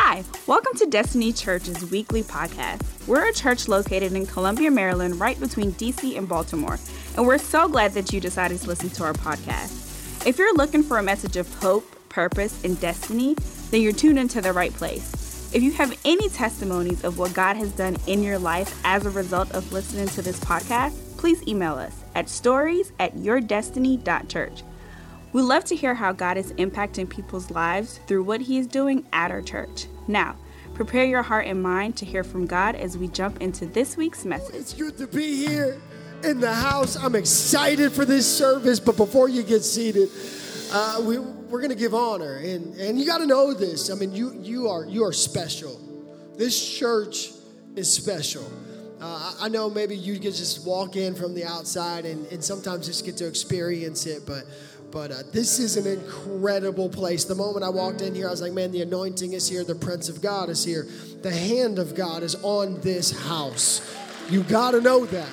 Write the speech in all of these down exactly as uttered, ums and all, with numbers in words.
Hi, welcome to Destiny Church's weekly podcast. We're a church located in Columbia, Maryland, right between D C and Baltimore, and we're so glad that you decided to listen to our podcast. If you're looking for a message of hope, purpose, and destiny, then you're tuned into the right place. If you have any testimonies of what God has done in your life as a result of listening to this podcast, please email us at stories at yourdestiny dot church. We love to hear how God is impacting people's lives through what He is doing at our church. Now, prepare your heart and mind to hear from God as we jump into this week's message. It's good to be here in the house. I'm excited for this service, but before you get seated, uh, we, we're going to give honor, and, and you got to know this. I mean, you you are you are special. This church is special. Uh, I know maybe you can just walk in from the outside and, and sometimes just get to experience it, but But uh, this is an incredible place. The moment I walked in here, I was like, man, the anointing is here. The Prince of God is here. The hand of God is on this house. You got to know that.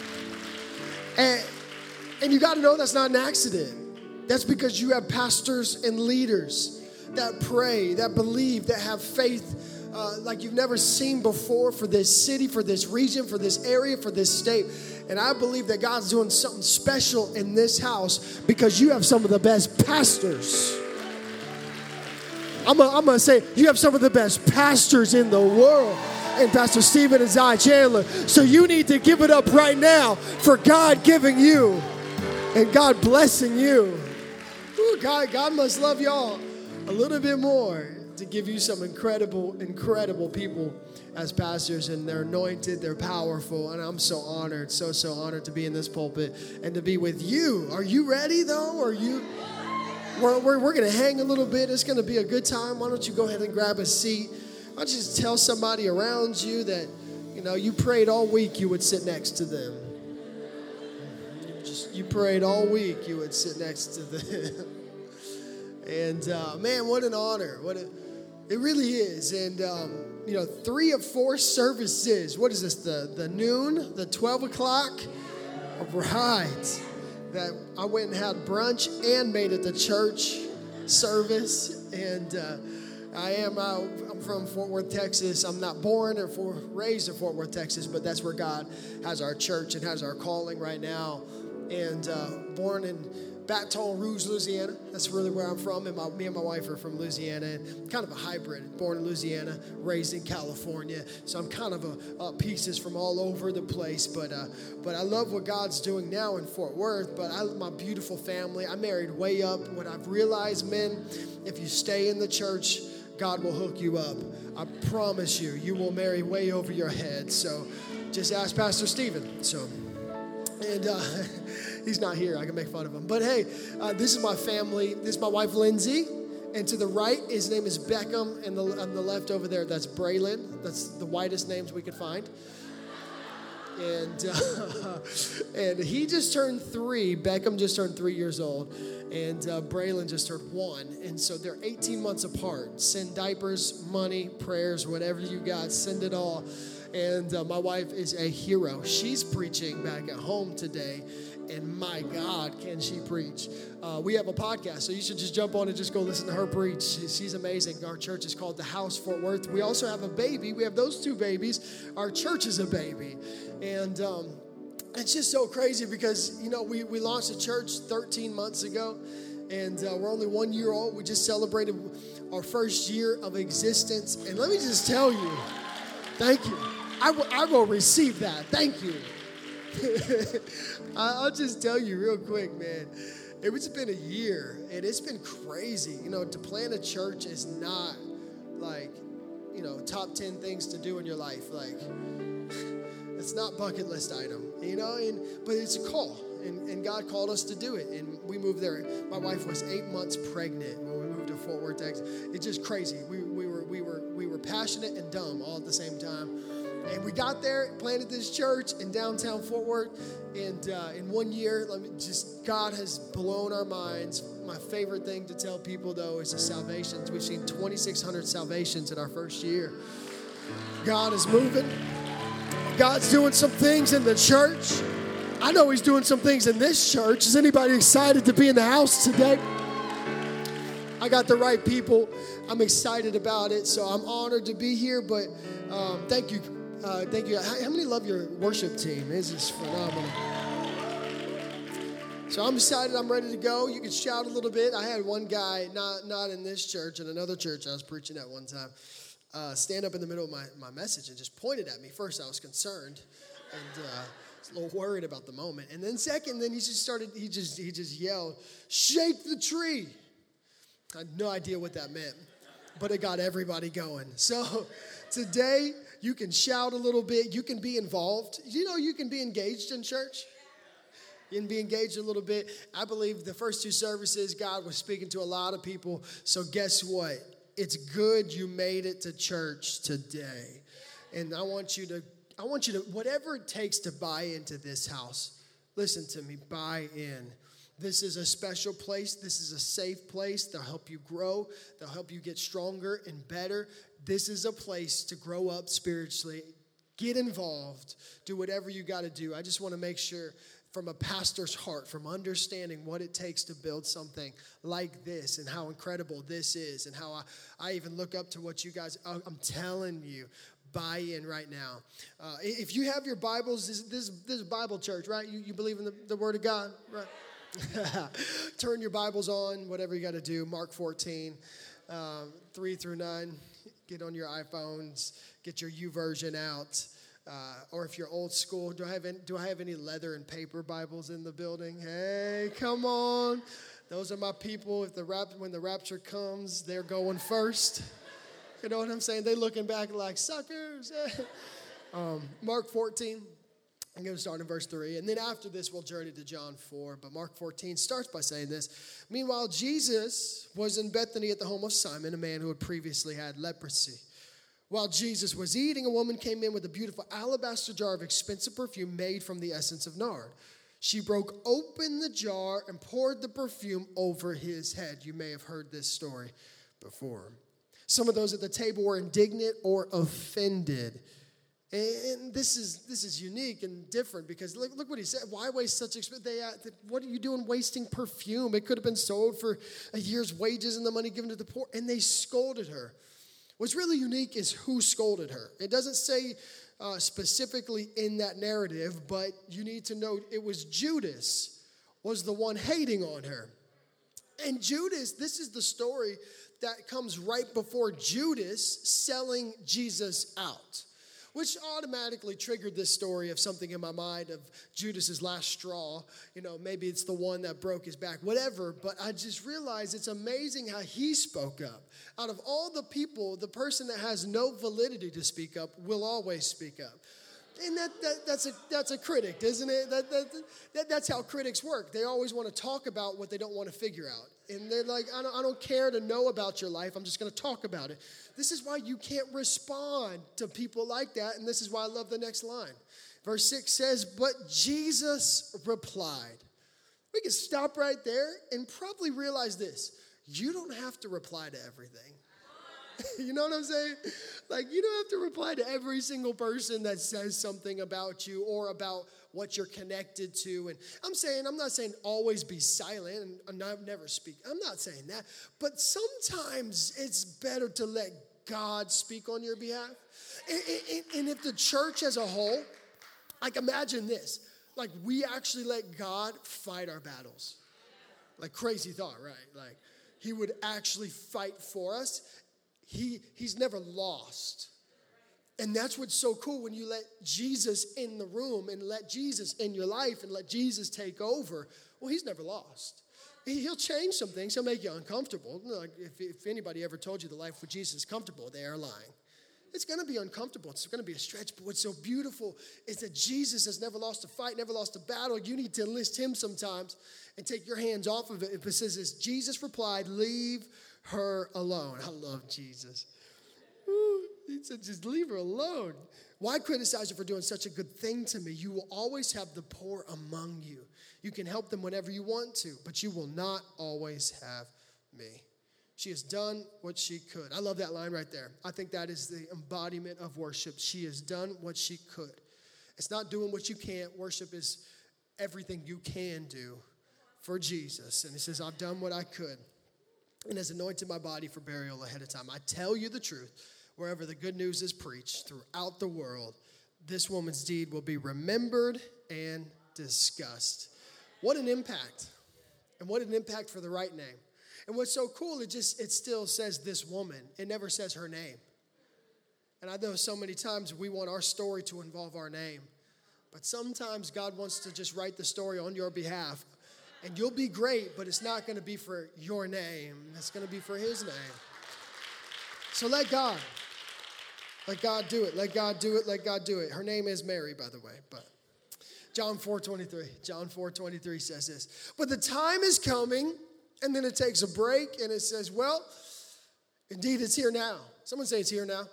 And, and you got to know that's not an accident. That's because you have pastors and leaders that pray, that believe, that have faith uh, like you've never seen before for this city, for this region, for this area, for this state. And I believe that God's doing something special in this house because you have some of the best pastors. I'm going to say you have some of the best pastors in the world. And Pastor Stephen and Zai Chandler. So you need to give it up right now for God giving you and God blessing you. Ooh, God, God must love y'all a little bit more to give you some incredible, incredible people as pastors, and they're anointed, they're powerful, and I'm so honored, so, so honored to be in this pulpit and to be with you. Are you ready, though? Are you? We're, we're, we're going to hang a little bit. It's going to be a good time. Why don't you go ahead and grab a seat? Why don't you just tell somebody around you that, you know, you prayed all week you would sit next to them. You, just, you prayed all week you would sit next to them. And, uh, man, what an honor. What a, it really is. And, um, you know, three of four services. What is this, the, the noon, the twelve o'clock? All right. That I went and had brunch and made it the church service. And uh, I am, uh, I'm from Fort Worth, Texas. I'm not born or for, raised in Fort Worth, Texas, but that's where God has our church and has our calling right now. And uh, born in Baton Rouge, Louisiana. That's really where I'm from, and my, me and my wife are from Louisiana. And kind of a hybrid, born in Louisiana, raised in California. So I'm kind of a, uh, pieces from all over the place. But uh, but I love what God's doing now in Fort Worth. But I, my beautiful family, I married way up. What I've realized, men, if you stay in the church, God will hook you up. I promise you, you will marry way over your head. So just ask Pastor Stephen. So, and uh, he's not here. I can make fun of him. But hey, uh, this is my family. This is my wife, Lindsay. And to the right, his name is Beckham. And the, on the left over there, that's Braylon. That's the whitest names we could find. And uh, and he just turned three. Beckham just turned three years old. And uh, Braylon just turned one. And so they're eighteen months apart. Send diapers, money, prayers, whatever you got. Send it all. And uh, my wife is a hero. She's preaching back at home today. And my God, can she preach. Uh, we have a podcast, so you should just jump on and just go listen to her preach. She's amazing. Our church is called The House Fort Worth. We also have a baby. We have those two babies. Our church is a baby. And um, it's just so crazy because, you know, we, we launched a church thirteen months ago. And uh, we're only one year old. We just celebrated our first year of existence. And let me just tell you, thank you. I, w- I will receive that. Thank you. I'll just tell you real quick, man. It's been a year, and it's been crazy. You know, to plant a church is not like, you know, top ten things to do in your life. Like, it's not bucket list item, you know, and but it's a call, and, and God called us to do it, and we moved there. My wife was eight months pregnant when we moved to Fort Worth, Texas. It's just crazy. We we were we were we were passionate and dumb all at the same time. And we got there, planted this church in downtown Fort Worth, and uh, in one year, let me just God has blown our minds. My favorite thing to tell people, though, is the salvations. We've seen twenty-six hundred salvations in our first year. God is moving. God's doing some things in the church. I know He's doing some things in this church. Is anybody excited to be in the house today? I got the right people. I'm excited about it, so I'm honored to be here. But um, thank you, uh, thank you. How, how many love your worship team? This is phenomenal. So I'm excited. I'm ready to go. You can shout a little bit. I had one guy, not not in this church, in another church I was preaching at one time, uh, stand up in the middle of my, my message and just pointed at me. First, I was concerned and uh, was a little worried about the moment. And then second, then he just started, he just he just yelled, "Shake the tree." I had no idea what that meant, but it got everybody going. So today, you can shout a little bit. You can be involved. You know, you can be engaged in church. You can be engaged a little bit. I believe the first two services, God was speaking to a lot of people. So guess what? It's good you made it to church today. And I want you to, I want you to, whatever it takes to buy into this house, listen to me, buy in. This is a special place. This is a safe place. They'll help you grow. They'll help you get stronger and better. This is a place to grow up spiritually. Get involved. Do whatever you got to do. I just want to make sure from a pastor's heart, from understanding what it takes to build something like this and how incredible this is and how I, I even look up to what you guys, I'm telling you, buy in right now. Uh, if you have your Bibles, this, this, this is Bible church, right? You, you believe in the, the Word of God, right? Turn your Bibles on, whatever you got to do. Mark fourteen, um, three through nine. Get on your iPhones. Get your YouVersion out. Uh, or if you're old school, do I have any, do I have any leather and paper Bibles in the building? Hey, come on. Those are my people. If the rap, when the rapture comes, they're going first. You know what I'm saying? They looking back like suckers. um, Mark fourteen. I'm going to start in verse three. And then after this, we'll journey to John four. But Mark fourteen starts by saying this. Meanwhile, Jesus was in Bethany at the home of Simon, a man who had previously had leprosy. While Jesus was eating, a woman came in with a beautiful alabaster jar of expensive perfume made from the essence of nard. She broke open the jar and poured the perfume over his head. You may have heard this story before. Some of those at the table were indignant or offended. And this is this is unique and different because look, look what he said. Why waste such expensive? They, uh, what are you doing wasting perfume? It could have been sold for a year's wages and the money given to the poor. And they scolded her. What's really unique is who scolded her. It doesn't say uh, specifically in that narrative, but you need to know it was Judas was the one hating on her. And Judas, this is the story that comes right before Judas selling Jesus out, which automatically triggered this story of something in my mind of Judas's last straw. You know, maybe it's the one that broke his back, whatever. But I just realized it's amazing how he spoke up. Out of all the people, the person that has no validity to speak up will always speak up. And that, that that's a that's a critic, isn't it? That, that, that that's how critics work. They always want to talk about what they don't want to figure out. And they're like, I don't, I don't care to know about your life. I'm just going to talk about it. This is why you can't respond to people like that. And this is why I love the next line. Verse six says, but Jesus replied. We can stop right there and probably realize this. You don't have to reply to everything. You know what I'm saying? Like, you don't have to reply to every single person that says something about you or about what you're connected to. And I'm saying, I'm not saying always be silent and, and not, never speak. I'm not saying that. But sometimes it's better to let God speak on your behalf. And, and, and if the church as a whole, like imagine this, like we actually let God fight our battles. Like crazy thought, right? Like he would actually fight for us. He he's never lost. And that's what's so cool when you let Jesus in the room and let Jesus in your life and let Jesus take over. Well, he's never lost. He, he'll change some things. He'll make you uncomfortable. Like if, if anybody ever told you the life with Jesus is comfortable, they are lying. It's going to be uncomfortable. It's going to be a stretch. But what's so beautiful is that Jesus has never lost a fight, never lost a battle. You need to enlist him sometimes and take your hands off of it. It says this, Jesus replied, leave her alone. I love Jesus. Ooh, he said, just leave her alone. Why criticize her for doing such a good thing to me? You will always have the poor among you. You can help them whenever you want to, but you will not always have me. She has done what she could. I love that line right there. I think that is the embodiment of worship. She has done what she could. It's not doing what you can't. Worship is everything you can do for Jesus. And he says, I've done what I could. and has anointed my body for burial ahead of time. I tell you the truth, wherever the good news is preached throughout the world, this woman's deed will be remembered and discussed. What an impact. And what an impact for the right name. And what's so cool, it just, it still says this woman. It never says her name. And I know so many times we want our story to involve our name. But sometimes God wants to just write the story on your behalf. And you'll be great, but it's not going to be for your name. It's going to be for his name. So let God. Let God do it. Let God do it. Let God do it. Her name is Mary, by the way. But John four twenty-three. John four twenty-three says this. But the time is coming, and then it takes a break, and it says, well, indeed, it's here now. Someone say it's here now.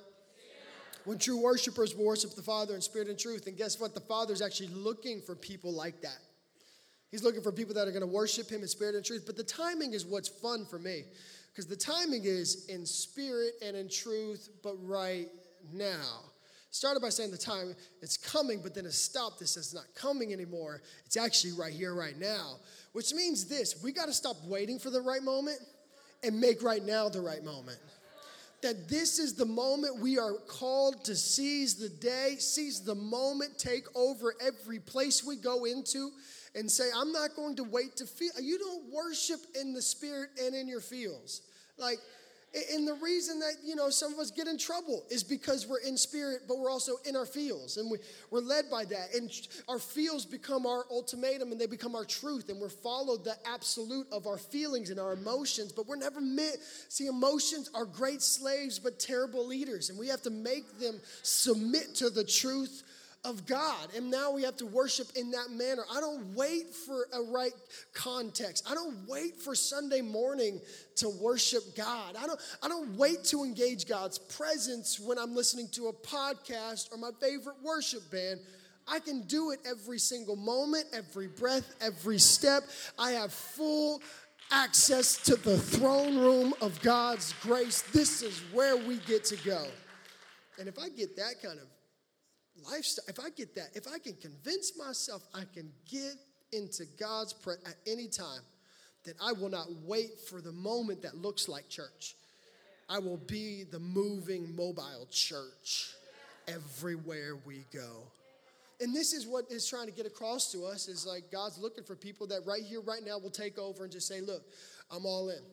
When true worshipers will worship the Father in spirit and truth. And guess what? The Father's actually looking for people like that. He's looking for people that are going to worship him in spirit and truth. But the timing is what's fun for me. Because the timing is in spirit and in truth, but right now. Started by saying the time, it's coming, but then it stopped. It says it's not coming anymore. It's actually right here, right now. Which means this, we got to stop waiting for the right moment and make right now the right moment. That this is the moment we are called to seize the day, seize the moment, take over every place we go into, and say, I'm not going to wait to feel. You don't worship in the spirit and in your feels. Like, and the reason that, you know, some of us get in trouble is because we're in spirit, but we're also in our feels. And we, we're led by that. And our feels become our ultimatum, and they become our truth. And we're followed the absolute of our feelings and our emotions. But we're never meant. See, emotions are great slaves, but terrible leaders. And we have to make them submit to the truth of God. And now we have to worship in that manner. I don't wait for a right context. I don't wait for Sunday morning to worship God. I don't, I don't wait to engage God's presence when I'm listening to a podcast or my favorite worship band. I can do it every single moment, every breath, every step. I have full access to the throne room of God's grace. This is where we get to go. And if I get that kind of lifestyle, if I get that, if I can convince myself I can get into God's presence at any time, then I will not wait for the moment that looks like church. I will be the moving, mobile church everywhere we go. And this is what is trying to get across to us, is like God's looking for people that right here, right now will take over and just say, look, I'm all in.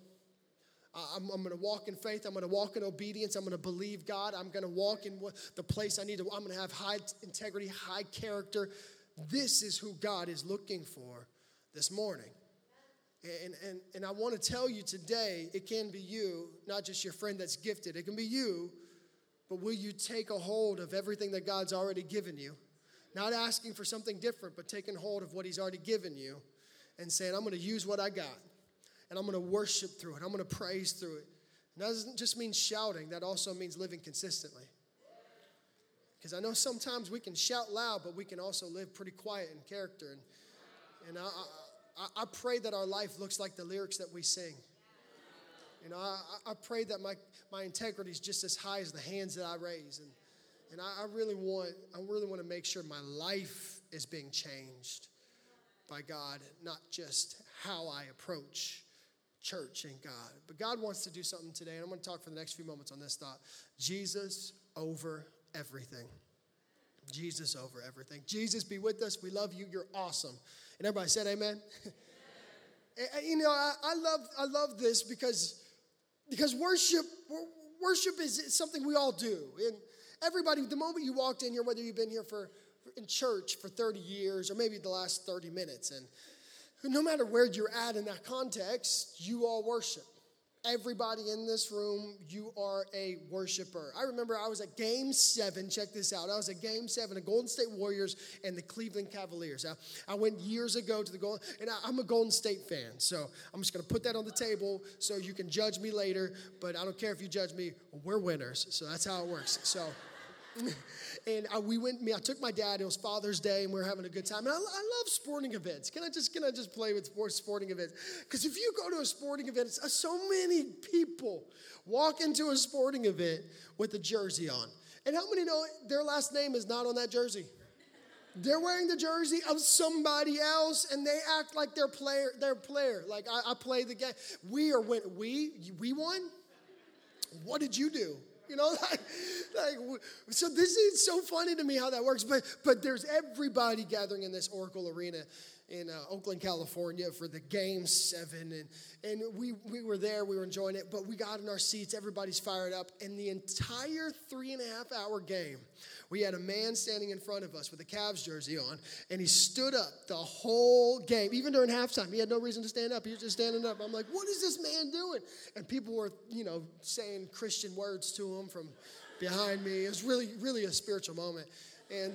I'm, I'm going to walk in faith. I'm going to walk in obedience. I'm going to believe God. I'm going to walk in what, the place I need to. I'm going to have high integrity, high character. This is who God is looking for this morning. And, and, and I want to tell you today, it can be you, not just your friend that's gifted. It can be you, but will you take a hold of everything that God's already given you? Not asking for something different, but taking hold of what he's already given you and saying, I'm going to use what I got. And I'm going to worship through it. I'm going to praise through it. And that doesn't just mean shouting. That also means living consistently. Because I know sometimes we can shout loud, but we can also live pretty quiet in character. And, and I, I, I pray that our life looks like the lyrics that we sing. You know, I, I pray that my, my integrity is just as high as the hands that I raise. And, and I, I really want, I really want to make sure my life is being changed by God, not just how I approach church and God. But God wants to do something today, and I'm going to talk for the next few moments on this thought. Jesus over everything. Jesus over everything. Jesus, be with us. We love you. You're awesome. And everybody said amen. And, you know, I, I love I love this because, because worship worship is something we all do. And everybody, the moment you walked in here, whether you've been here for in church for thirty years or maybe the last thirty minutes, and no matter where you're at in that context, you all worship. Everybody in this room, you are a worshiper. I remember I was at Game seven. Check this out. I was at Game seven, the Golden State Warriors and the Cleveland Cavaliers. I, I went years ago to the Golden, and I, I'm a Golden State fan. So I'm just going to put that on the table so you can judge me later. But I don't care if you judge me. We're winners. So that's how it works. So, and I, we went. Me, I took my dad. It was Father's Day, and we were having a good time. And I, I love sporting events. Can I just can I just play with sporting events? Because if you go to a sporting event, it's, uh, so many people walk into a sporting event with a jersey on. And how many know their last name is not on that jersey? They're wearing the jersey of somebody else, and they act like they're player. They're player. Like I, I play the game. We are win. We we won. What did you do? You know, like, like so. This is so funny to me how that works. But but there's everybody gathering in this Oracle Arena in uh, Oakland, California for the game seven, and and we we were there. We were enjoying it. But we got in our seats. Everybody's fired up, and the entire three and a half hour game, we had a man standing in front of us with a Cavs jersey on, and he stood up the whole game, even during halftime. He had no reason to stand up. He was just standing up. I'm like, what is this man doing? And people were, you know, saying Christian words to him from behind me. It was really, really a spiritual moment. And,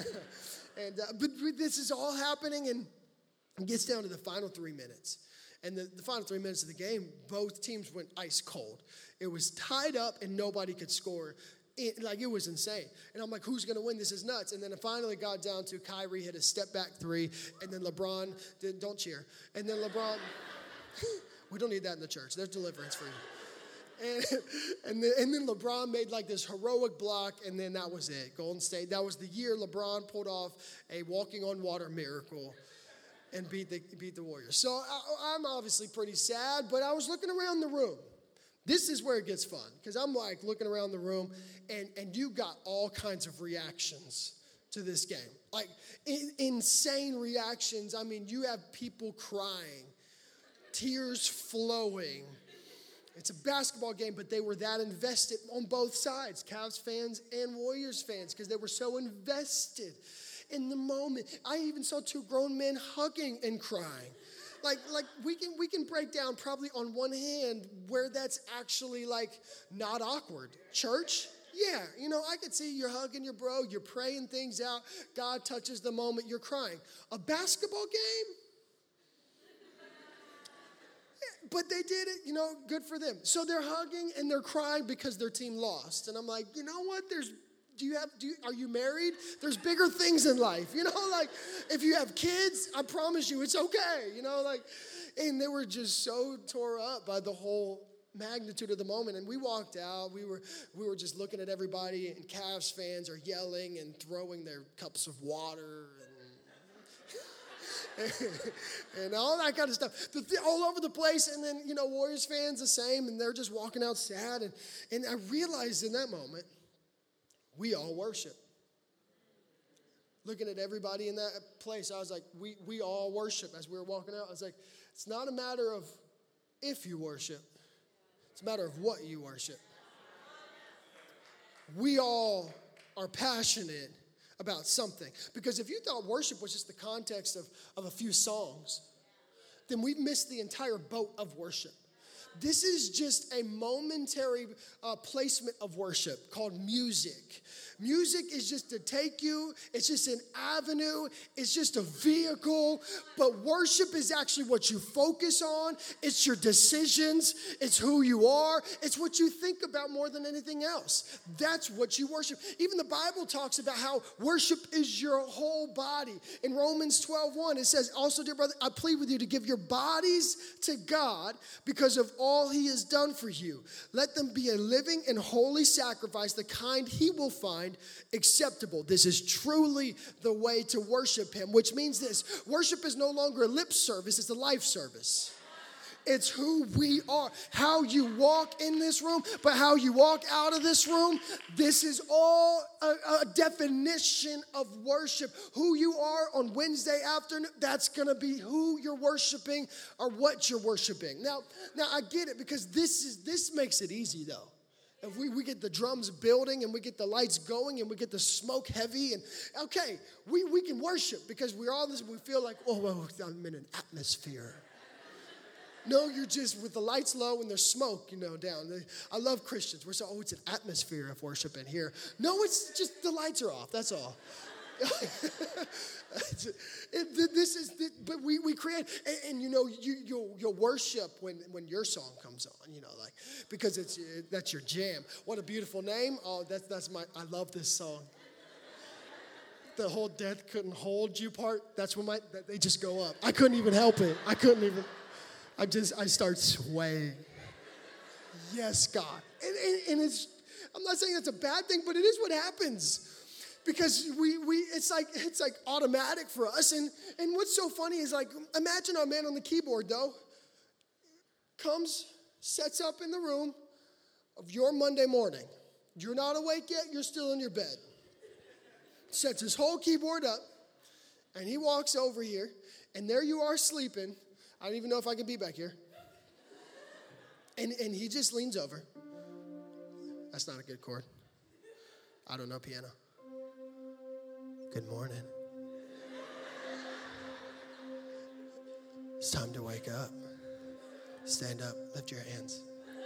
and uh, but this is all happening, and it gets down to the final three minutes. And the, the final three minutes of the game, both teams went ice cold. It was tied up, and nobody could score. It, like, it was insane. And I'm like, who's going to win? This is nuts. And then it finally got down to Kyrie hit a step-back three, and then LeBron did, don't cheer. And then LeBron, we don't need that in the church. There's deliverance for you. And, and, then, and then LeBron made, like, this heroic block, and then that was it. Golden State, that was the year LeBron pulled off a walking on water miracle and beat the, beat the Warriors. So I, I'm obviously pretty sad, but I was looking around the room. This is where it gets fun, because I'm like looking around the room, and, and you got all kinds of reactions to this game. Like in, insane reactions. I mean, you have people crying, tears flowing. It's a basketball game, but they were that invested on both sides, Cavs fans and Warriors fans, because they were so invested in the moment. I even saw two grown men hugging and crying. Like, like we can we can break down probably on one hand where that's actually like not awkward. Church, yeah, you know, I could see you're hugging your bro, you're praying things out, God touches the moment, you're crying. A basketball game? Yeah, but they did it, you know, good for them. So they're hugging and they're crying because their team lost. And I'm like, you know what, there's Do you have, do you, are you married? There's bigger things in life, you know, like if you have kids, I promise you it's okay, you know, like, and they were just so tore up by the whole magnitude of the moment. And we walked out, we were, we were just looking at everybody, and Cavs fans are yelling and throwing their cups of water and, and all that kind of stuff, all over the place. And then, you know, Warriors fans the same, and they're just walking out sad. And, and I realized in that moment, we all worship. Looking at everybody in that place, I was like, we, we all worship. As we were walking out, I was like, it's not a matter of if you worship. It's a matter of what you worship. We all are passionate about something. Because if you thought worship was just the context of, of a few songs, then we've missed the entire boat of worship. This is just a momentary uh, placement of worship called music. Music is just to take you. It's just an avenue. It's just a vehicle. But worship is actually what you focus on. It's your decisions. It's who you are. It's what you think about more than anything else. That's what you worship. Even the Bible talks about how worship is your whole body. In Romans twelve one, it says, also, dear brother, I plead with you to give your bodies to God because of all he has done for you. Let them be a living and holy sacrifice, the kind he will find acceptable. This is truly the way to worship him, which means this: worship is no longer a lip service, it's a life service. It's who we are, how you walk in this room, but how you walk out of this room. This is all a, a definition of worship. Who you are on Wednesday afternoon, that's going to be who you're worshiping or what you're worshiping. Now, now I get it, because this is this makes it easy though. If we, we get the drums building and we get the lights going and we get the smoke heavy, and okay, we, we can worship because we're all this, we feel like, oh, well, I'm in an atmosphere. No, you're just with the lights low and there's smoke, you know, down. I love Christians. We're so, oh, it's an atmosphere of worship in here. No, it's just the lights are off. That's all. it, this is, but we, we create, and, and you know, you, you'll, you'll worship when, when your song comes on, you know, like, because it's, that's your jam. What a beautiful name. Oh, that's, that's my, I love this song. The whole death couldn't hold you part, that's when my, they just go up. I couldn't even help it. I couldn't even. I just, I start swaying. Yes, God. And, and, and it's, I'm not saying that's a bad thing, but it is what happens. because we we it's like it's like automatic for us. And and what's so funny is like imagine our man on the keyboard though comes, sets up in the room of your Monday morning. You're not awake yet, you're still in your bed. Sets his whole keyboard up, and he walks over here, and there you are sleeping. I don't even know if I can be back here. And and he just leans over. That's not a good chord. I don't know piano. Good morning. It's time to wake up. Stand up, lift your hands.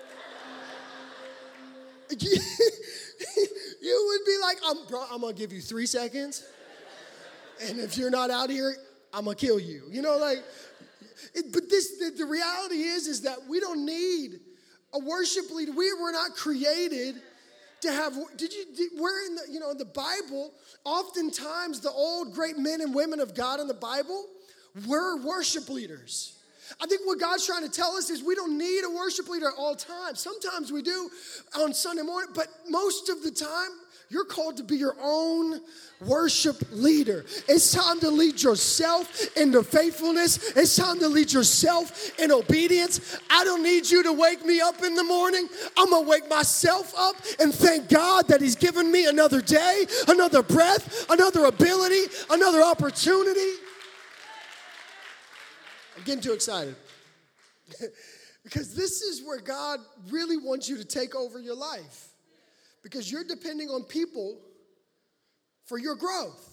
You would be like, I'm, bro, I'm going to give you three seconds. And if you're not out here, I'm going to kill you. You know, like, it, but this, the, the reality is, is that we don't need a worship leader. We were not created to have, did you, did, we're in the, you know, in the Bible, oftentimes the old great men and women of God in the Bible were worship leaders. I think what God's trying to tell us is we don't need a worship leader at all times. Sometimes we do on Sunday morning, but most of the time, you're called to be your own worship leader. It's time to lead yourself into faithfulness. It's time to lead yourself in obedience. I don't need you to wake me up in the morning. I'm going to wake myself up and thank God that he's given me another day, another breath, another ability, another opportunity. I'm getting too excited. Because this is where God really wants you to take over your life. Because you're depending on people for your growth.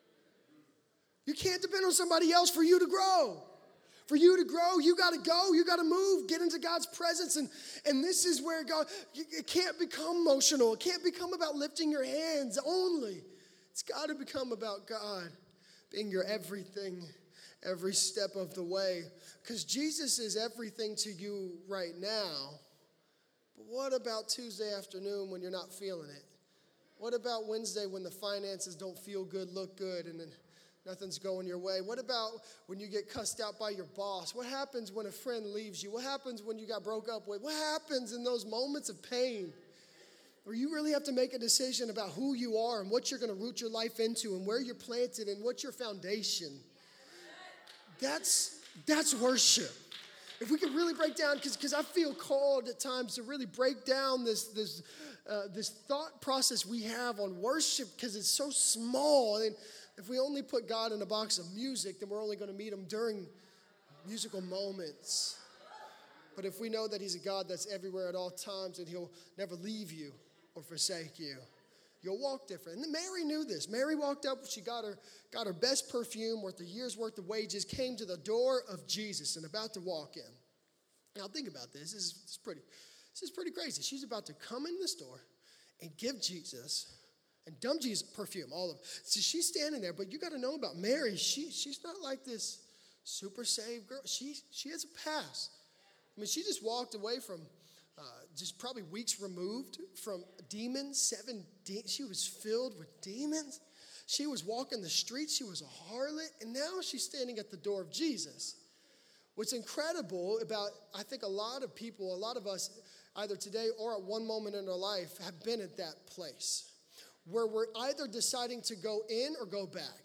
You can't depend on somebody else for you to grow. For you to grow, you got to go, you got to move, get into God's presence. And, and this is where God, it can't become emotional. It can't become about lifting your hands only. It's got to become about God being your everything every step of the way. Because Jesus is everything to you right now. But what about Tuesday afternoon when you're not feeling it? What about Wednesday when the finances don't feel good, look good, and then nothing's going your way? What about when you get cussed out by your boss? What happens when a friend leaves you? What happens when you got broke up with? What happens in those moments of pain where you really have to make a decision about who you are and what you're going to root your life into and where you're planted and what's your foundation? That's that's worship. If we could really break down, because because I feel called at times to really break down this this uh, this thought process we have on worship, because it's so small. And if we only put God in a box of music, then we're only going to meet him during musical moments. But if we know that he's a God that's everywhere at all times and he'll never leave you or forsake you, you'll walk different. And Mary knew this. Mary walked up, she got her, got her best perfume worth a year's worth of wages, came to the door of Jesus and about to walk in. Now think about this. This is, this is pretty, this is pretty crazy. She's about to come in the store and give Jesus and dump Jesus perfume, all of it. So she's standing there, but you got to know about Mary. She she's not like this super saved girl. She she has a past. I mean, she just walked away from Uh, just probably weeks removed from demons, seven de- she was filled with demons. She was walking the streets. She was a harlot. And now she's standing at the door of Jesus. What's incredible about, I think a lot of people, a lot of us, either today or at one moment in our life, have been at that place where we're either deciding to go in or go back.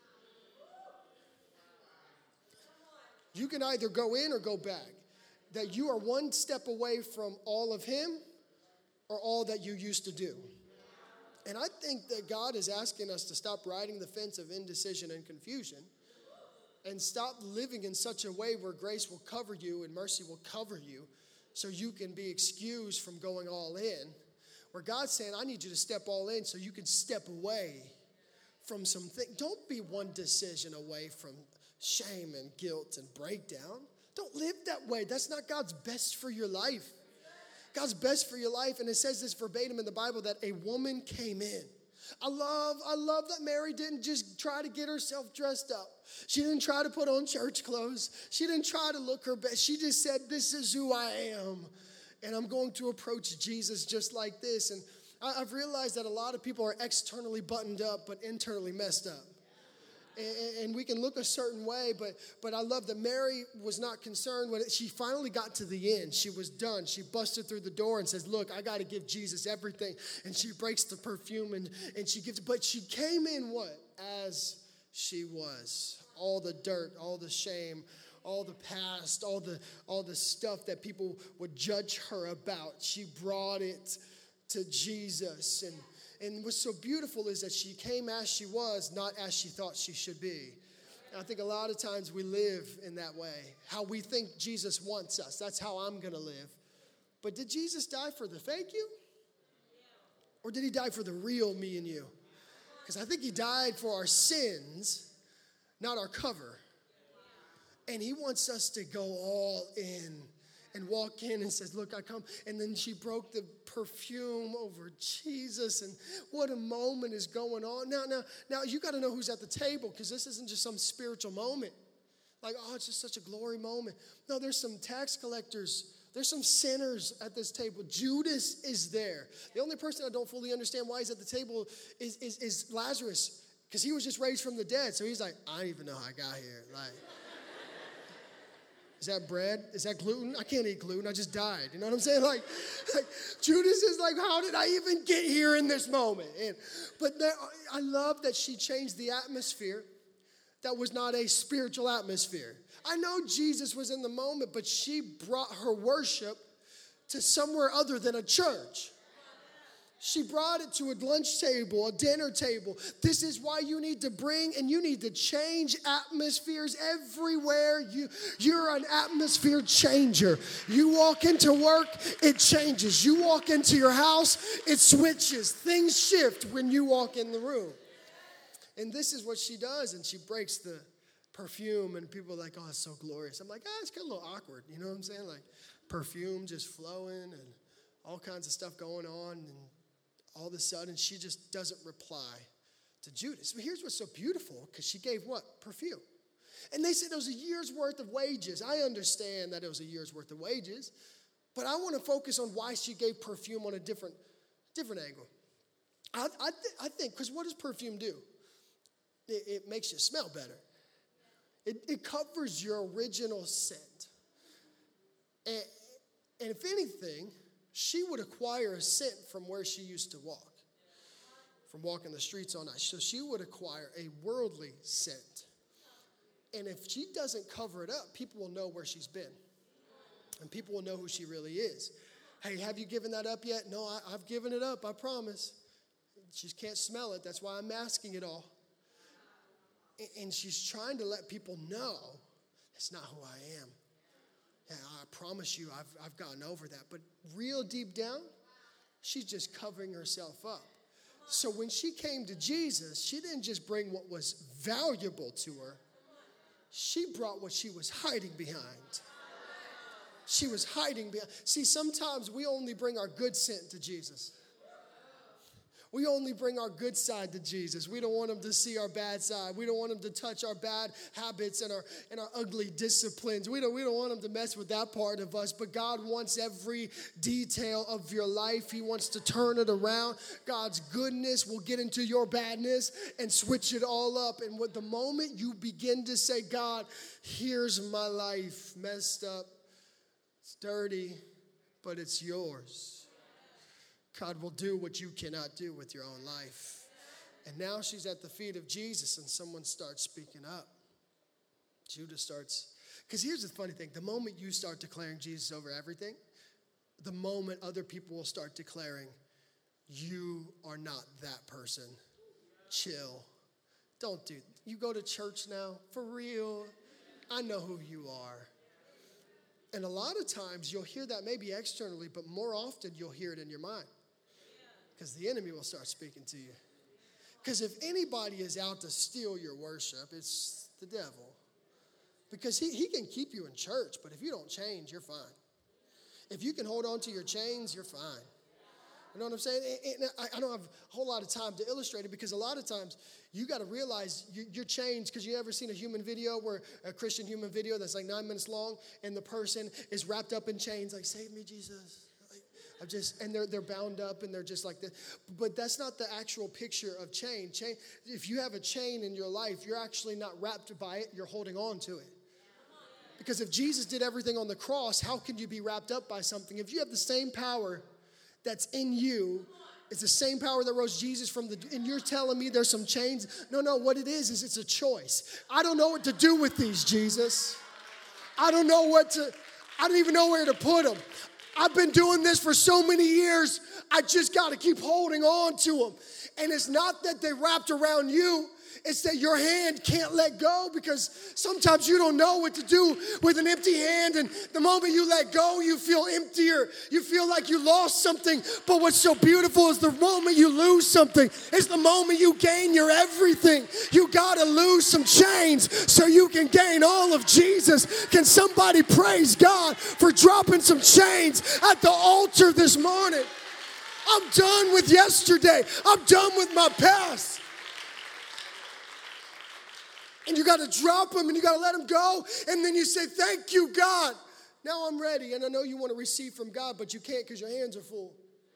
You can either go in or go back. That you are one step away from all of him or all that you used to do. And I think that God is asking us to stop riding the fence of indecision and confusion and stop living in such a way where grace will cover you and mercy will cover you so you can be excused from going all in. Where God's saying, I need you to step all in so you can step away from something. Don't be one decision away from shame and guilt and breakdown. Don't live that way. That's not God's best for your life. God's best for your life, and it says this verbatim in the Bible, that a woman came in. I love, I love that Mary didn't just try to get herself dressed up. She didn't try to put on church clothes. She didn't try to look her best. She just said, this is who I am, and I'm going to approach Jesus just like this. And I've realized that a lot of people are externally buttoned up, but internally messed up. And, and we can look a certain way, but but I love that Mary was not concerned when it, she finally got to the end. She was done. She busted through the door and says, look, I got to give Jesus everything. And she breaks the perfume and, and she gives, but she came in what? As she was. All the dirt, all the shame, all the past, all the all the stuff that people would judge her about. She brought it to Jesus. And And what's so beautiful is that she came as she was, not as she thought she should be. And I think a lot of times we live in that way, how we think Jesus wants us. That's how I'm going to live. But did Jesus die for the fake you? Or did he die for the real me and you? Because I think he died for our sins, not our cover. And he wants us to go all in and walk in and says, look, I come. And then she broke the perfume over Jesus. And what a moment is going on. Now, now, now you got to know who's at the table, because this isn't just some spiritual moment. Like, oh, it's just such a glory moment. No, there's some tax collectors. There's some sinners at this table. Judas is there. The only person I don't fully understand why he's at the table is, is, is Lazarus, because he was just raised from the dead. So he's like, I don't even know how I got here. Like, is that bread? Is that gluten? I can't eat gluten. I just died. You know what I'm saying? Like, like Judas is like, how did I even get here in this moment? And, but there, I love that she changed the atmosphere. That was not a spiritual atmosphere. I know Jesus was in the moment, but she brought her worship to somewhere other than a church. She brought it to a lunch table, a dinner table. This is why you need to bring and you need to change atmospheres everywhere. You, you're an atmosphere changer. You walk into work, it changes. You walk into your house, it switches. Things shift when you walk in the room. And this is what she does, and she breaks the perfume, and people are like, oh, it's so glorious. I'm like, ah, it's kind of a little awkward. You know what I'm saying? Like perfume just flowing and all kinds of stuff going on, and all of a sudden, she just doesn't reply to Judas. But here's what's so beautiful, because she gave what? Perfume. And they said it was a year's worth of wages. I understand that it was a year's worth of wages, but I want to focus on why she gave perfume on a different, different angle. I, I, th- I think, because what does perfume do? It, it makes you smell better. It, it covers your original scent. And, and if anything, she would acquire a scent from where she used to walk, from walking the streets all night. So she would acquire a worldly scent. And if she doesn't cover it up, people will know where she's been. And people will know who she really is. Hey, have you given that up yet? No, I, I've given it up, I promise. She can't smell it. That's why I'm masking it all. And she's trying to let people know that's not who I am. Yeah, I promise you, I've, I've gotten over that. But real deep down, she's just covering herself up. So when she came to Jesus, she didn't just bring what was valuable to her. She brought what she was hiding behind. She was hiding behind. See, sometimes we only bring our good scent to Jesus. We only bring our good side to Jesus. We don't want him to see our bad side. We don't want him to touch our bad habits and our and our ugly disciplines. We don't, we don't want him to mess with that part of us. But God wants every detail of your life. He wants to turn it around. God's goodness will get into your badness and switch it all up. And with the moment you begin to say, God, here's my life, messed up, it's dirty, but it's yours. God will do what you cannot do with your own life. And now she's at the feet of Jesus, and someone starts speaking up. Judas starts, because here's the funny thing. The moment you start declaring Jesus over everything, the moment other people will start declaring, you are not that person. Chill. Don't do, you go to church now, for real. I know who you are. And a lot of times you'll hear that maybe externally, but more often you'll hear it in your mind. Because the enemy will start speaking to you. Because if anybody is out to steal your worship, it's the devil. Because he, he can keep you in church, but if you don't change, you're fine. If you can hold on to your chains, you're fine. You know what I'm saying? And, and I, I don't have a whole lot of time to illustrate it, because a lot of times you got to realize you, you're changed. Because you ever seen a human video, where a Christian human video that's like nine minutes long, and the person is wrapped up in chains, like, save me, Jesus. I'm just, and they're they're bound up and they're just like this. But that's not the actual picture of chain. Chain. If you have a chain in your life, you're actually not wrapped by it. You're holding on to it. Because if Jesus did everything on the cross, how can you be wrapped up by something? If you have the same power that's in you, it's the same power that rose Jesus from the, and you're telling me there's some chains? No, no, what it is, is it's a choice. I don't know what to do with these, Jesus. I don't know what to, I don't even know where to put them. I've been doing this for so many years, I just got to keep holding on to them. And it's not that they wrapped around you. It's that your hand can't let go, because sometimes you don't know what to do with an empty hand. And the moment you let go, you feel emptier. You feel like you lost something. But what's so beautiful is the moment you lose something, it's the moment you gain your everything. You got to lose some chains so you can gain all of Jesus. Can somebody praise God for dropping some chains at the altar this morning? I'm done with yesterday. I'm done with my past. And you got to drop them and you got to let them go. And then you say, thank you, God. Now I'm ready. And I know you want to receive from God, but you can't because your hands are full.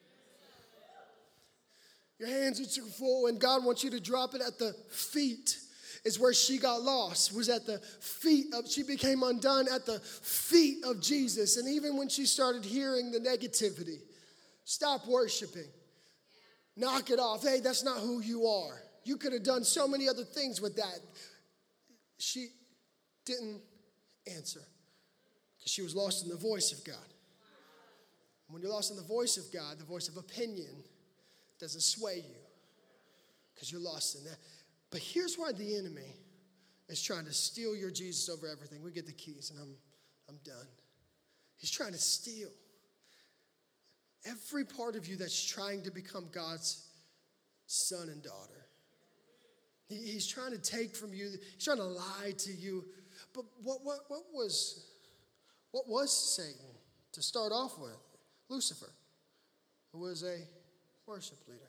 Your hands are too full, and God wants you to drop it at the feet. Is where she got lost, was at the feet of, she became undone at the feet of Jesus. And even when she started hearing the negativity, stop worshiping. Knock it off. Hey, that's not who you are. You could have done so many other things with that. She didn't answer because she was lost in the voice of God. When you're lost in the voice of God, the voice of opinion doesn't sway you because you're lost in that. But here's why the enemy is trying to steal your Jesus over everything. We get the keys and I'm, I'm done. He's trying to steal every part of you that's trying to become God's son and daughter. He's trying to take from you. He's trying to lie to you. But what, what, what was what was Satan to start off with? Lucifer, who was a worship leader.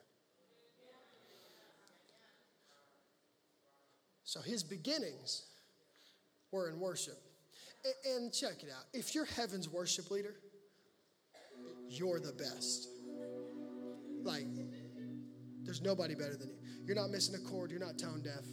So his beginnings were in worship. And, and check it out. If you're heaven's worship leader, you're the best. Like, there's nobody better than you. You're not missing a chord. You're not tone deaf.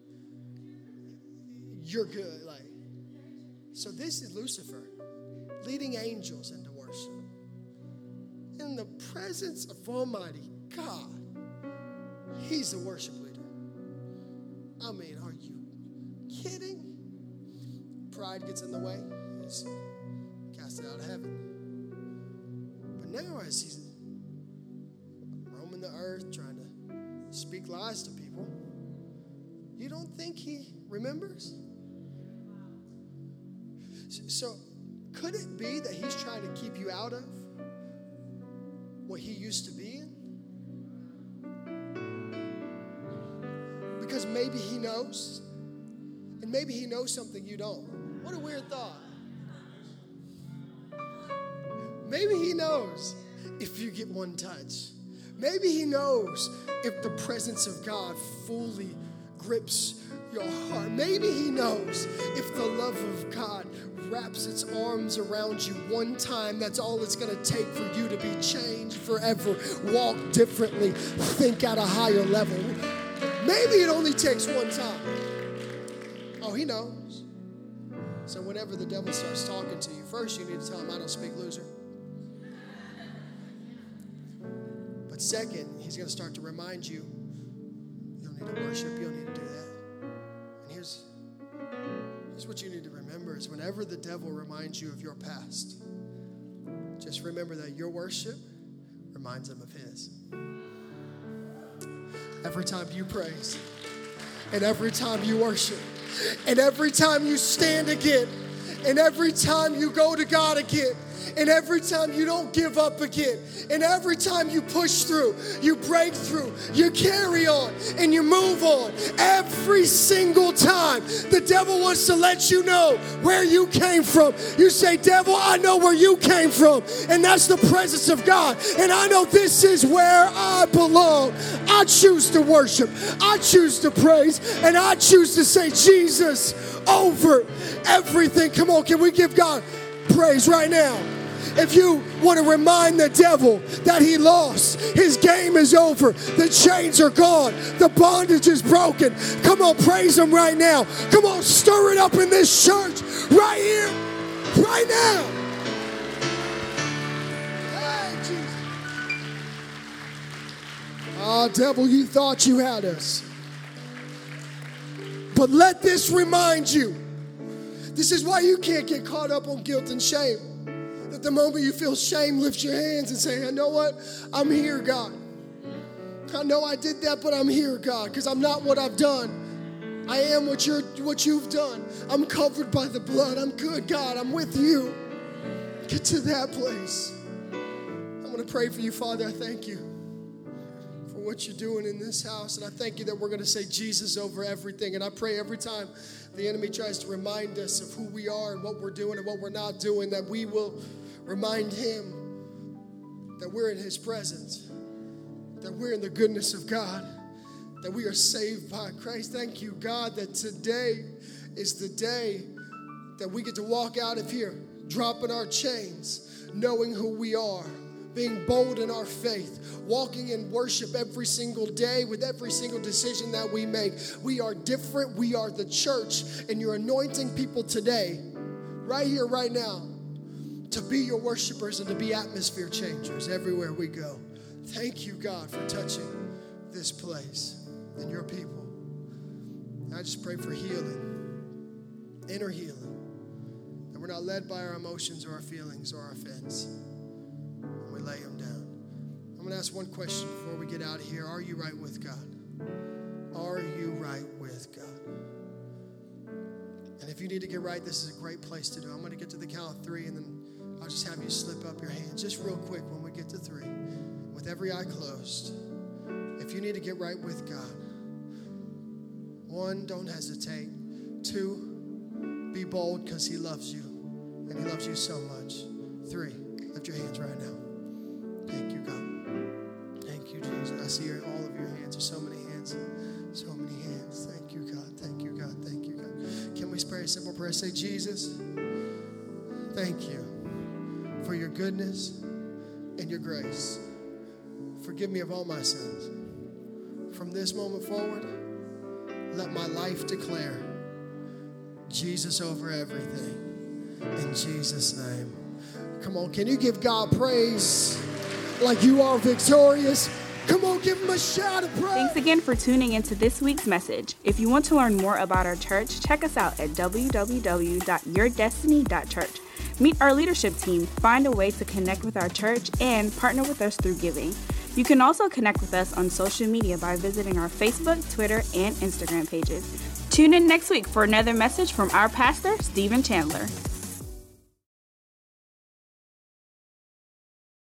You're good. Like, so this is Lucifer leading angels into worship. In the presence of Almighty God, he's the worship leader. I mean, are you kidding? Pride gets in the way. He's cast out of heaven. But now as he's roaming the earth, trying to speak lies to people, you don't think he remembers? So could it be that he's trying to keep you out of what he used to be in? Because maybe he knows, and maybe he knows something you don't. What a weird thought. Maybe he knows if you get one touch. Maybe he knows if the presence of God fully grips your heart. Maybe he knows if the love of God wraps its arms around you one time. That's all it's going to take for you to be changed forever. Walk differently. Think at a higher level. Maybe it only takes one time. Oh, he knows. So whenever the devil starts talking to you, first you need to tell him, I don't speak loser. But second, he's going to start to remind you, you don't need to worship, you don't need to do that. And here's, here's what you need to remember is whenever the devil reminds you of your past, just remember that your worship reminds him of his. Every time you praise, and every time you worship, and every time you stand again, and every time you go to God again, and every time you don't give up again, and every time you push through, you break through, you carry on, and you move on. Every single time, the devil wants to let you know where you came from. You say, devil, I know where you came from, and that's the presence of God, and I know this is where I belong. I choose to worship, I choose to praise, and I choose to say Jesus over everything. Come on, can we give God praise right now? if you want to remind the devil that he lost, his game is over. The chains are gone. The bondage is broken. Come on, praise him right now. Come on, stir it up in this church right here, right now. Hey, Jesus. Oh, devil, you thought you had us. But let this remind you. This is why you can't get caught up on guilt and shame. That the moment you feel shame, lift your hands and say, you know what? I'm here, God. I know I did that, but I'm here, God, because I'm not what I've done. I am what you're, what you've done. I'm covered by the blood. I'm good, God. I'm with you. Get to that place. I'm going to pray for you, Father. I thank you for what you're doing in this house, and I thank you that we're going to say Jesus over everything. And I pray every time the enemy tries to remind us of who we are and what we're doing and what we're not doing, that we will remind him that we're in his presence, that we're in the goodness of God, that we are saved by Christ. Thank you, God, that today is the day that we get to walk out of here, dropping our chains, knowing who we are, being bold in our faith, walking in worship every single day with every single decision that we make. We are different. We are the church, and you're anointing people today, right here, right now, to be your worshipers and to be atmosphere changers everywhere we go. Thank you, God, for touching this place and your people. I just pray for healing, inner healing, that we're not led by our emotions or our feelings or our offense. We lay them down. I'm going to ask one question before we get out of here. Are you right with God? Are you right with God? And if you need to get right, this is a great place to do it. I'm going to get to the count of three, and then I'll just have you slip up your hand just real quick when we get to three, with every eye closed. If you need to get right with God, one, don't hesitate. Two, be bold because he loves you, and he loves you so much. Three, lift your hands right now. Thank you, God. Thank you, Jesus. I see your, all of your hands. There's so many hands. So many hands. Thank you, God. Thank you, God. Thank you, God. Can we pray a simple prayer? Say, Jesus, thank you for your goodness and your grace. Forgive me of all my sins. From this moment forward, let my life declare Jesus over everything. In Jesus' name. Come on, can you give God praise like you are victorious? Come on, give him a shout of praise. Thanks again for tuning into this week's message. If you want to learn more about our church, check us out at w w w dot your destiny dot church. Meet our leadership team, find a way to connect with our church, and partner with us through giving. You can also connect with us on social media by visiting our Facebook, Twitter, and Instagram pages. Tune in next week for another message from our pastor, Stephen Chandler.